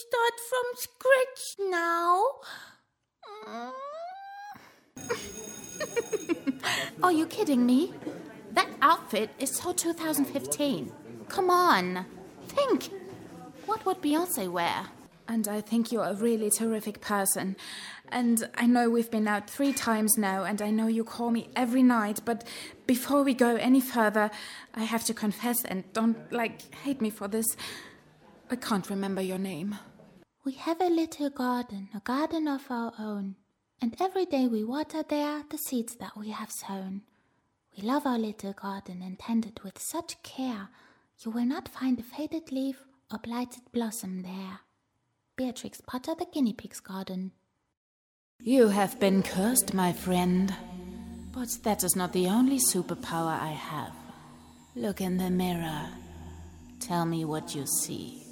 start from scratch now? Are you kidding me? That outfit is so 2015. Come on, think. What would Beyoncé wear? And I think you're a really terrific person. And I know we've been out 3 times now, and I know you call me every night, but before we go any further, I have to confess, and don't, hate me for this. I can't remember your name. We have a little garden, a garden of our own. And every day we water there the seeds that we have sown. We love our little garden and tend it with such care. You will not find a faded leaf or blighted blossom there. Beatrix Potter, The Guinea Pig's Garden. You have been cursed, my friend. But that is not the only superpower I have. Look in the mirror. Tell me what you see.